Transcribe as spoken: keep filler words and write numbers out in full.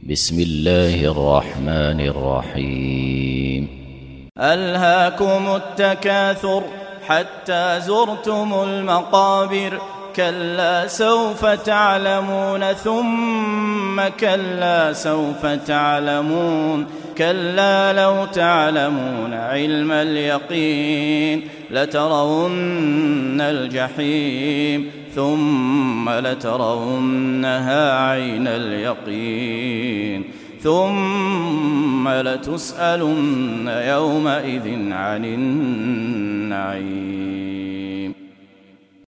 بسم الله الرحمن الرحيم. ألهاكم التكاثر حتى زرتم المقابر، كلا سوف تعلمون ثم كلا سوف تعلمون، كلا لو تعلمون علم اليقين لترون الجحيم ثم لترونها عين اليقين ثم لتسألن يومئذ عن النعيم.